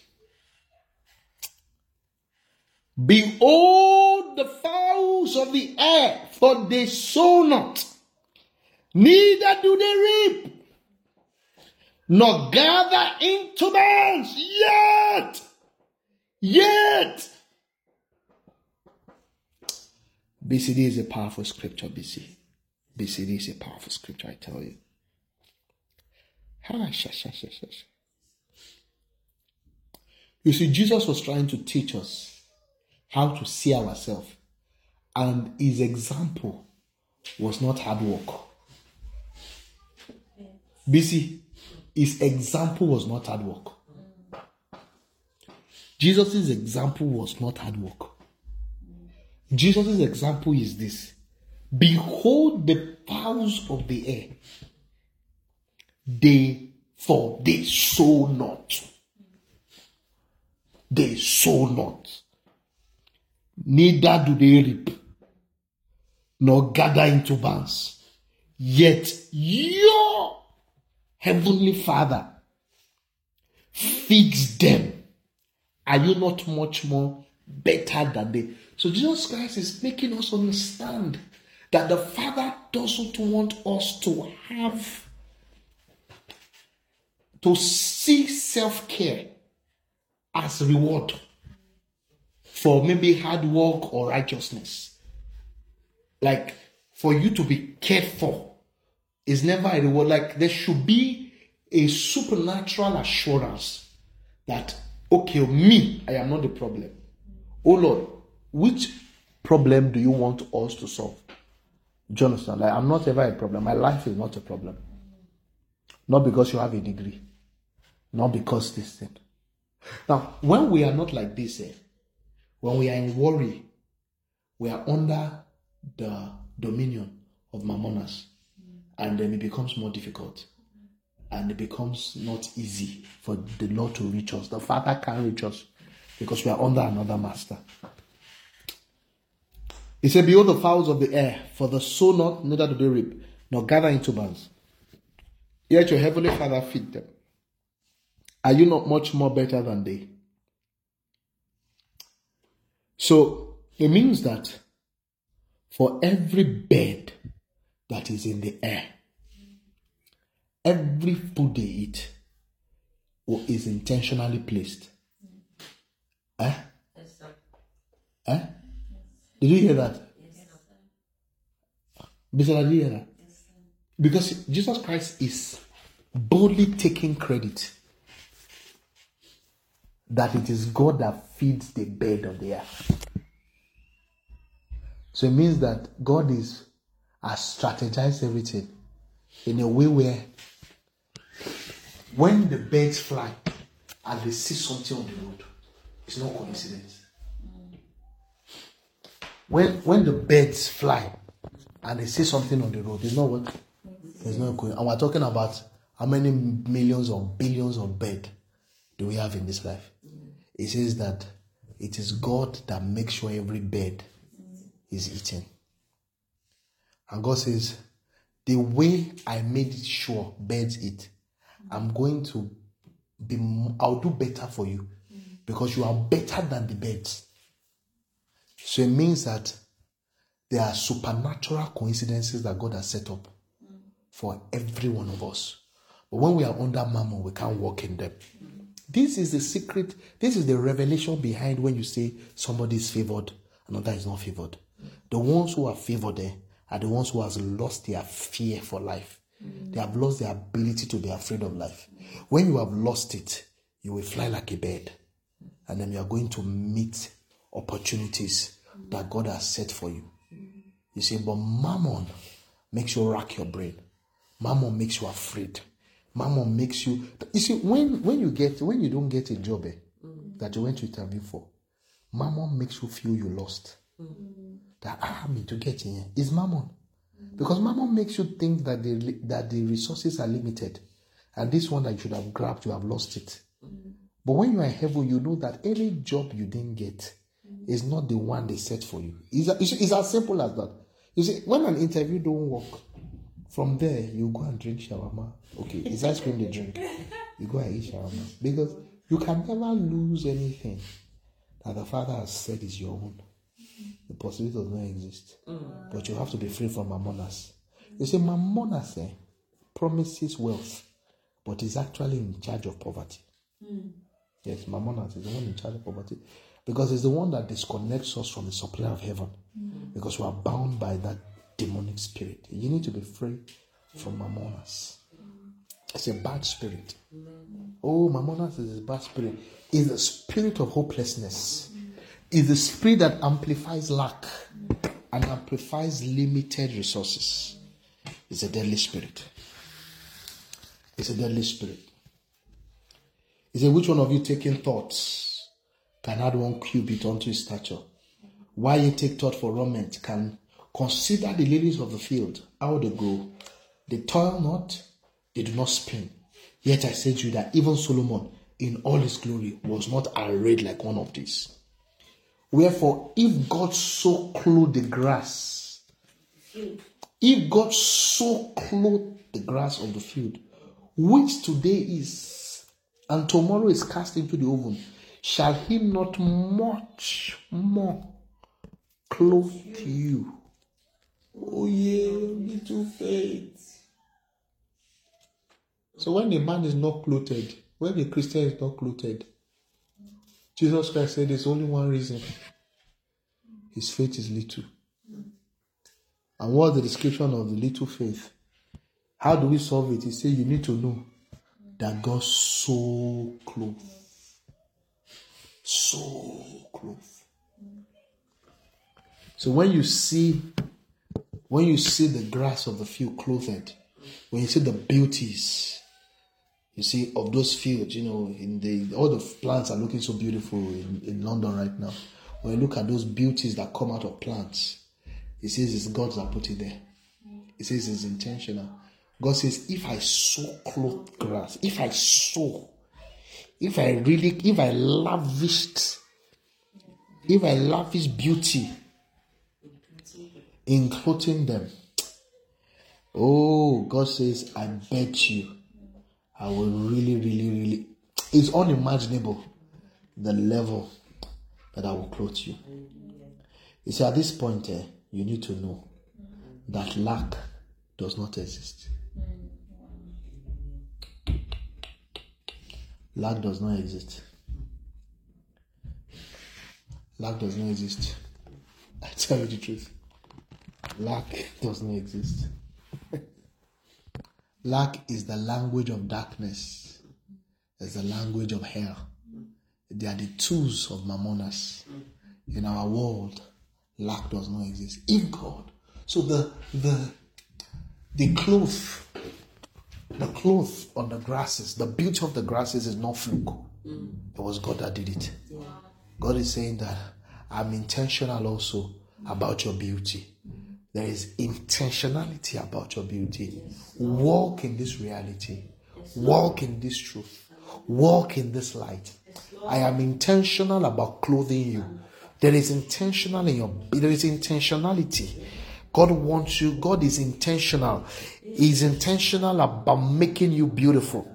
Behold the fowls of the air, for they sow not, neither do they reap, nor gather into barns, yet, yet. B C D is a powerful scripture, B C. B C D is a powerful scripture, I tell you. You see, Jesus was trying to teach us how to see ourselves. And his example was not hard work. B C, his example was not hard work. Jesus' example was not hard work. Jesus' example is this. Behold the fowls of the air. They, for they sow not. They sow not. Neither do they reap, nor gather into barns. Yet your heavenly Father feeds them. Are you not much more better than they? So Jesus Christ is making us understand that the Father doesn't want us to have, to see self-care as reward for maybe hard work or righteousness. Like, for you to be cared for is never a reward. Like, there should be a supernatural assurance that, okay, me, I am not the problem. Oh Lord, which problem do you want us to solve? Do you understand? Like, I'm not ever a problem. My life is not a problem. Not because you have a degree. Not because this thing. Now, when we are not like this, eh, when we are in worry, we are under the dominion of Mammonas, and then it becomes more difficult, and it becomes not easy for the Lord to reach us. The Father can't reach us because we are under another master. He said, behold the fowls of the air, for the sow not, neither do they reap, nor gather into barns. Yet your heavenly Father feed them. Are you not much more better than they? So it means that for every bird that is in the air, every food they eat is intentionally placed. Eh? Yes, sir. Eh? Did you hear that? Yes, sir. Bishop, did you hear that? Yes, sir. Because Jesus Christ is boldly taking credit that it is God that feeds the bird of the air. So it means that God is has strategized everything in a way where when the birds fly and they see something on the road, it's not coincidence. When when the birds fly and they see something on the road, it's not what? It's not coincidence. And we're talking about how many millions or billions of birds do we have in this life? It says that it is God that makes sure every bird is eaten. And God says, the way I made sure birds eat, I'm going to be, I'll do better for you because you are better than the birds. So it means that there are supernatural coincidences that God has set up for every one of us. But when we are under mammon, we can't walk in them. This is the secret, this is the revelation behind when you say somebody is favored, another is not favored. The ones who are favored eh, are the ones who have lost their fear for life. Mm. They have lost their ability to be afraid of life. When you have lost it, you will fly like a bird. And then you are going to meet opportunities that God has set for you. You say, but mammon makes you rack your brain. Mammon makes you afraid. Mammon makes you... You see, when, when you get when you don't get a job eh, mm. that you went to interview for, mammon makes you feel you lost. Mm. That ah, me to get in here is mammon. Mm. Because mammon makes you think that the that the resources are limited. And this one that you should have grabbed, you have lost it. Mm. But when you are in heaven, you know that any job you didn't get mm. is not the one they set for you. It's, it's, it's as simple as that. You see, when an interview don't work, from there, you go and drink shawarma. Okay, it's ice cream they drink. You go and eat shawarma. Because you can never lose anything that the Father has said is your own. The possibility does not exist. Mm. But you have to be free from mammonas. You see, mammonas eh, promises wealth, but is actually in charge of poverty. Mm. Yes, mammonas is the one in charge of poverty. Because it's the one that disconnects us from the supply of heaven. Mm. Because we are bound by that demonic spirit. You need to be free from mammonas. It's a bad spirit. Oh, mammonas is a bad spirit. It's the spirit of hopelessness. It's the spirit that amplifies lack and amplifies limited resources. It's a deadly spirit. It's a deadly spirit. He said, which one of you taking thoughts can add one cubit unto his stature? Why you take thought for raiment can Consider the lilies of the field, how they grow. They toil not, they do not spin. Yet I say to you that even Solomon, in all his glory, was not arrayed like one of these. Wherefore, if God so clothed the grass, if God so clothed the grass of the field, which today is, and tomorrow is cast into the oven, shall he not much more clothe you? Oh yeah, little faith. So when a man is not clothed, when a Christian is not clothed, Jesus Christ said there's only one reason. His faith is little. And what's the description of the little faith? How do we solve it? He said you need to know that God so clothed. So clothed. So when you see when you see the grass of the field clothed, when you see the beauties, you see, of those fields, you know, in the all the plants are looking so beautiful in, in London right now. When you look at those beauties that come out of plants, it says it's God that put it there. It says it's intentional. God says, if I sow clothed grass, if I sow, if I really, if I lavished, if I lavish beauty in clothing them, oh, God says, I bet you, I will really, really, really, it's unimaginable the level that I will clothe you. You see, at this point, eh, you need to know that lack does not exist. Lack does not exist. Lack does not exist. I tell you the truth. Lack does not exist. Lack is the language of darkness. It's the language of hell. They are the tools of Mammonas. In our world, lack does not exist. If God, so the the the cloth, the cloth on the grasses, the beauty of the grasses is not fluke. It was God that did it. God is saying that I'm intentional also about your beauty. There is intentionality about your beauty. Walk in this reality. Walk in this truth. Walk in this light. I am intentional about clothing you. There is intentional in your there is intentionality. God wants you. God is intentional. He's intentional about making you beautiful.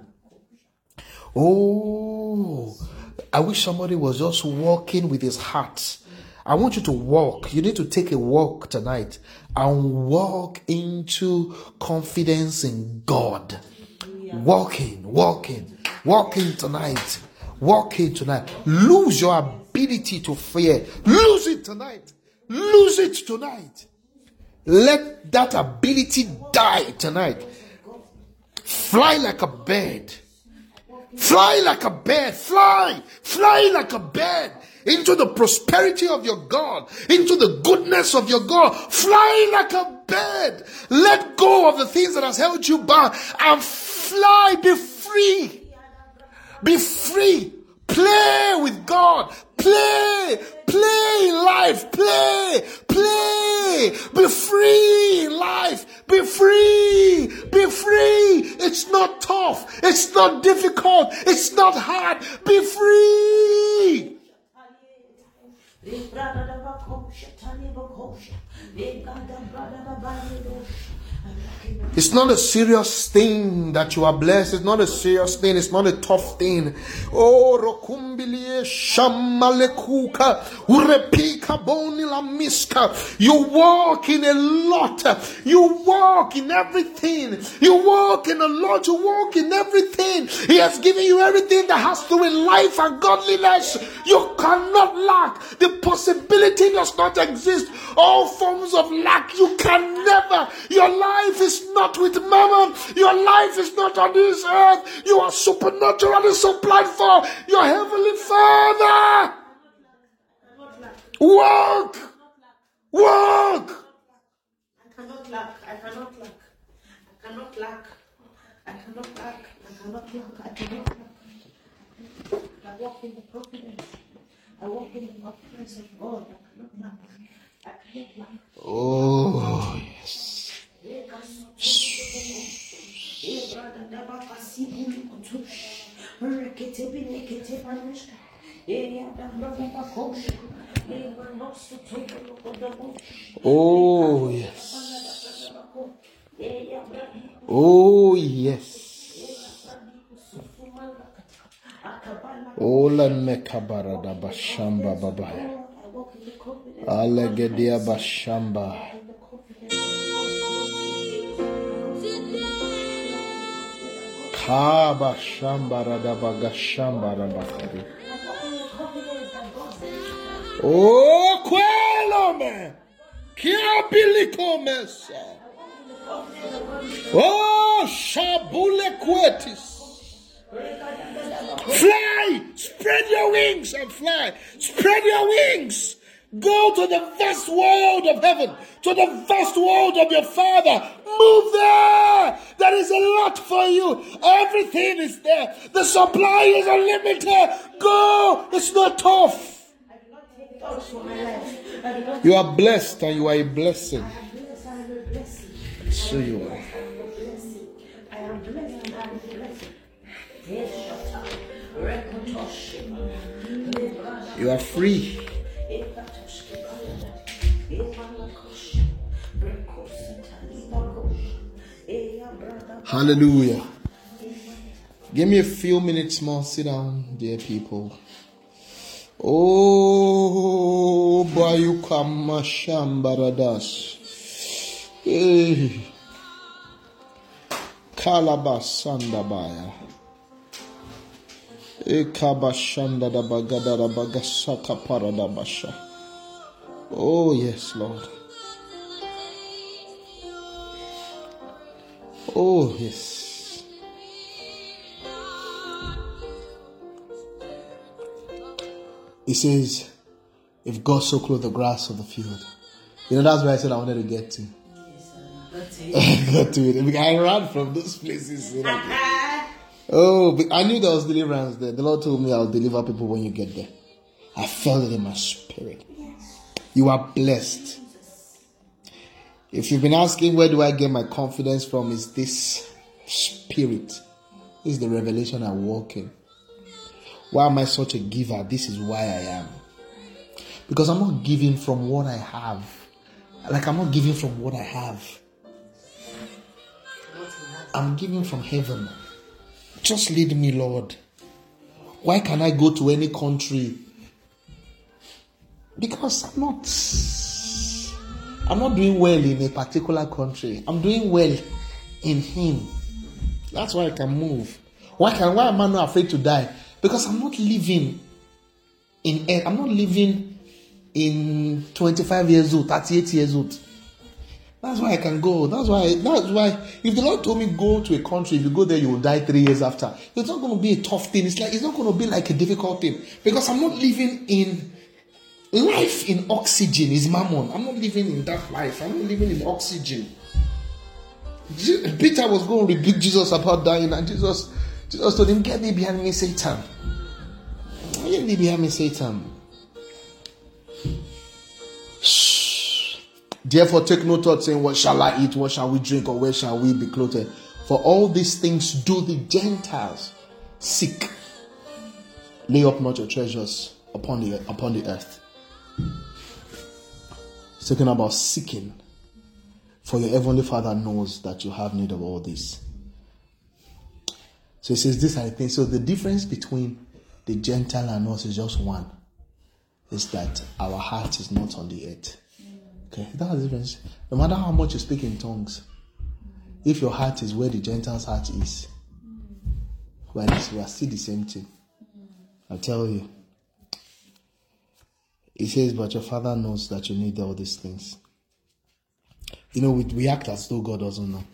Oh, I wish somebody was just walking with his heart. I want you to walk. You need to take a walk tonight and walk into confidence in God. Walking, walking, walking tonight. Walking tonight. Lose your ability to fear. Lose it tonight. Lose it tonight. Let that ability die tonight. Fly like a bird. Fly like a bird. Fly. Fly like a bird. Into the prosperity of your God. Into the goodness of your God. Fly like a bird. Let go of the things that has held you back. And fly. Be free. Be free. Play with God. Play. Play in life. Play. Play. Be free in life. Be free. Be free. It's not tough. It's not difficult. It's not hard. Be free. It's not a serious thing that you are blessed. It's not a serious thing. It's not a tough thing. Oh, rokumbilie shamalekuka urepika boni la miska. You walk in a lot. You walk in everything. You walk in a lot. You walk in everything. He has given you everything that has to do with life and godliness. You cannot lack. The possibility does not exist. All forms of lack, you can never. Your life is not with mammon. Your life is not on this earth. You are supernaturally supplied for your heavenly Father. Walk. Walk. I cannot lack. I cannot lack. I cannot lack. I cannot lack. I cannot lack. I cannot lack. I walk in the confidence. I walk in the confidence of God. I cannot lack. I cannot lack. Oh. Oh, yes. Oh, yes. Ola mekabarada bashamba babaya. Alegedia bashamba. Kaba shamba radabaga shamba rabakari. Oh, quello me. Kiabiliko mesa. Oh, shabule quetis. Fly! Spread your wings and fly. Spread your wings. Go to the vast world of heaven. To the vast world of your Father. Move there. There is a lot for you. Everything is there. The supply is unlimited. Go. It's not tough. You are blessed and you are a blessing. So you are. I am blessed and I am blessed. You are free. Hallelujah. Give me a few minutes more. Sit down, dear people. Oh, Bayukama Shambaradas. Hey. Kalabasandabaya. Ekabashanda da bagada da bagasaka paradabasha. Oh, yes, Lord. Oh, yes. He says, if God so clothed the grass of the field. You know, that's where I said I wanted to get to. I got to it. I ran from those places. You know. Oh, but I knew there was deliverance there. The Lord told me I'll deliver people when you get there. I felt it in my spirit. You are blessed. If you've been asking where do I get my confidence from, is this spirit. This is the revelation I walk in. Why am I such a giver? This is why I am. Because I'm not giving from what I have. Like I'm not giving from what I have. I'm giving from heaven. Just lead me, Lord. Why can I go to any country? Because I'm not I'm not doing well in a particular country. I'm doing well in Him. That's why I can move. Why can why am I not afraid to die? Because I'm not living in I'm not living in twenty-five years old, thirty-eight years old. That's why I can go. That's why. That's why. If the Lord told me go to a country, if you go there, you will die three years after. It's not going to be a tough thing. It's like it's not going to be like a difficult thing because I'm not living in life in oxygen. Is mammon. I'm not living in that life. I'm not living in oxygen. Peter was going to rebuke Jesus about dying, and Jesus, Jesus told him, "Get thee behind me, Satan. Get thee behind me, Satan." Therefore, take no thought saying, what shall I eat? What shall we drink? Or where shall we be clothed? For all these things do the Gentiles seek. Lay up not your treasures upon the, upon the earth. It's talking about seeking. For your heavenly Father knows that you have need of all this. So he says this, I think. So the difference between the Gentile and us is just one. Is that our heart is not on the earth. Okay, that's the difference. No matter how much you speak in tongues, if your heart is where the Gentile's heart is, well, we are still the same thing. I tell you. He says, but your Father knows that you need all these things. You know, we, we act as though God doesn't know.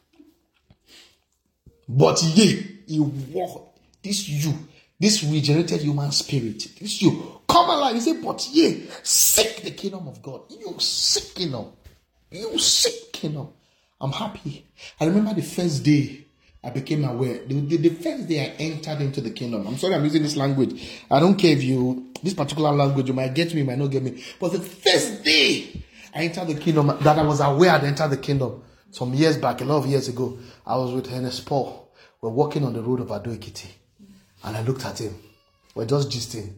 But ye, you walk, this you, this regenerated human spirit, this you, come alive. He said, but ye, seek the kingdom of God. You seek kingdom. You seek kingdom. I'm happy. I remember the first day I became aware. The, the, the first day I entered into the kingdom. I'm sorry I'm using this language. I don't care if you, this particular language, you might get me, you might not get me. But the first day I entered the kingdom, that I was aware I'd entered the kingdom. Some years back, a lot of years ago, I was with Ernest Paul. We're walking on the road of Ado Ekiti. And I looked at him. We're just gisting.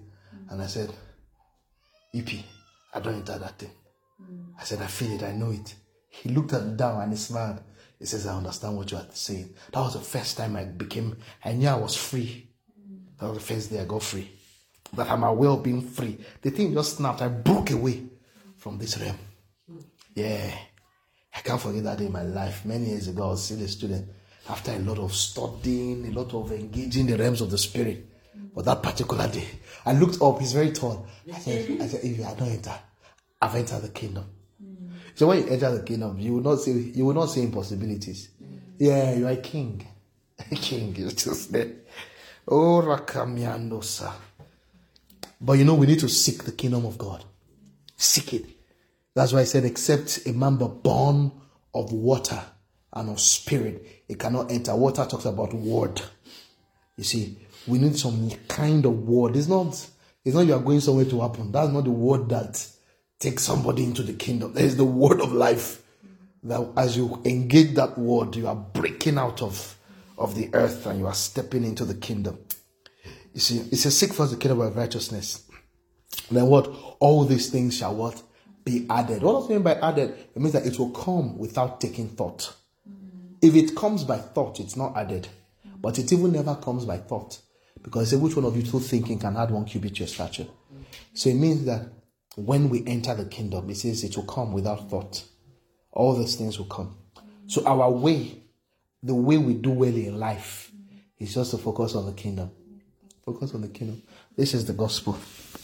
And I said, E P, I don't enter that thing. Mm. I said, I feel it, I know it. He looked at me down and he smiled. He says, I understand what you are saying. That was the first time I became, I knew I was free. Mm. That was the first day I got free. That I'm aware of being free. The thing just snapped. I broke away from this realm. Mm. Yeah. I can't forget that day in my life. Many years ago, I was still a student. After a lot of studying, a lot of engaging the realms of the spirit. But that particular day, I looked up. He's very tall. I said, I said, if I don't enter, I've entered the kingdom. Mm. So when you enter the kingdom, you will not see, you will not see impossibilities. Mm. Yeah, you are a king. A king, you just there. Oh, Rakamiandosa. But you know, we need to seek the kingdom of God. Seek it. That's why I said, except a man be born of water and of spirit, it cannot enter. Water talks about word. You see, we need some kind of word. It's not, it's not you are going somewhere to happen. That's not the word that takes somebody into the kingdom. There is the word of life. That as you engage that word, you are breaking out of, of the earth and you are stepping into the kingdom. You see, it says, seek first the kingdom of righteousness. Then what? All these things shall what? Be added. What does it mean by added? It means that it will come without taking thought. If it comes by thought, it's not added. But it even never comes by thought. Because which one of you two thinking can add one cubit to your stature? So it means that when we enter the kingdom, it says it will come without thought. All these things will come. So our way, the way we do well in life, is just to focus on the kingdom. Focus on the kingdom. This is the gospel.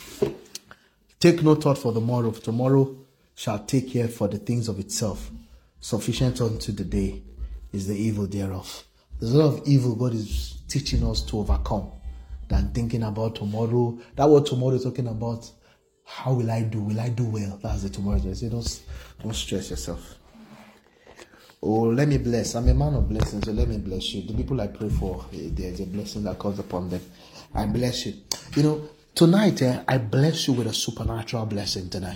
Take no thought for the morrow. Tomorrow shall take care for the things of itself. Sufficient unto the day is the evil thereof. There's a lot of evil God is teaching us to overcome than thinking about tomorrow. That what tomorrow is talking about. How will I do? Will I do well? That's the tomorrow. I say, don't, don't stress yourself. Oh, let me bless. I'm a man of blessings, so let me bless you. The people I pray for, there's a blessing that comes upon them. I bless you. You know, tonight, eh, I bless you with a supernatural blessing tonight.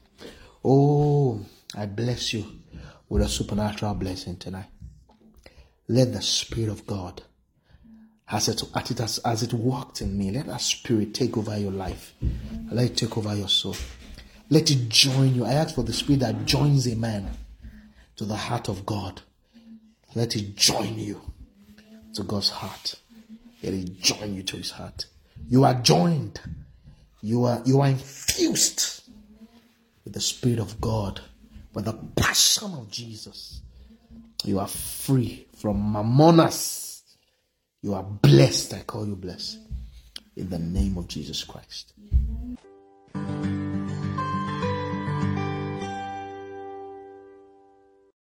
Oh, I bless you with a supernatural blessing tonight. Let the Spirit of God, as it, as it, as, as it walked in me, let that Spirit take over your life. Let it take over your soul. Let it join you. I ask for the Spirit that joins a man to the heart of God. Let it join you to God's heart. Let it join you to his heart. You are joined. You are, you are infused with the Spirit of God, with the passion of Jesus. You are free from mammonas. You are blessed. I call you blessed. In the name of Jesus Christ.